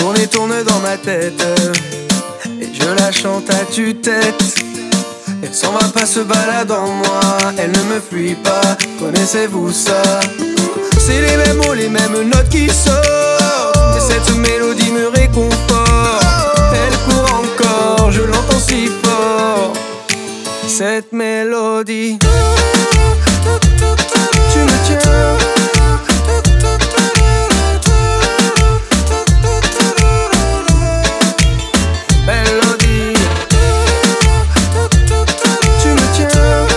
tourne dans ma tête, et je la chante à tue-tête. Elle s'en va pas, se balade en moi, elle ne me fuit pas, connaissez-vous ça? C'est les mêmes mots, les mêmes notes qui sortent, et cette mélodie me réconforte. Elle court encore, je l'entends si fort, cette mélodie. Tu me tiens, mélodie. Tu me tiens,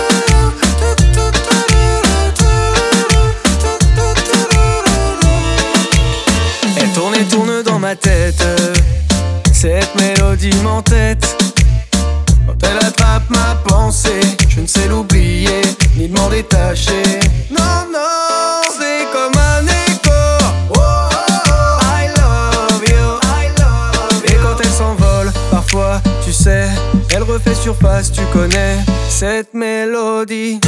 elle tourne dans ma tête, cette mélodie m'entête. Quand elle attrape ma pensée, je ne sais l'oublier, ni de m'en détacher. Non, non, c'est comme un écho. Oh, oh, oh, I love you, I love you. Et quand elle s'envole, parfois, tu sais, elle refait surface, tu connais cette mélodie.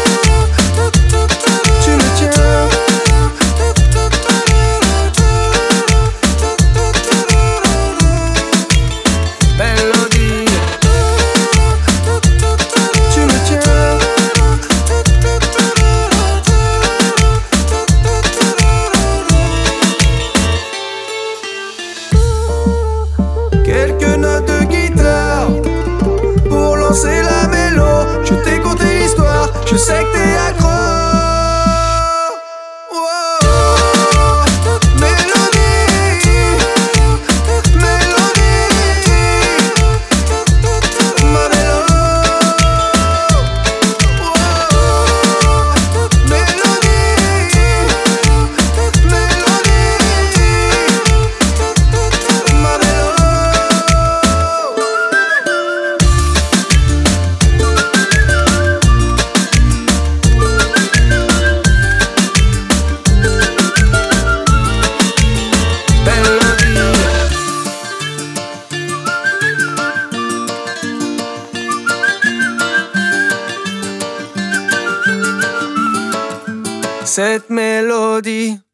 Tu me tiens, mélodie. Tu me tiens, quelques notes de guitare pour lancer la mélo. Je t'ai conté l'histoire, je sais que t'es accro. Cette mélodie.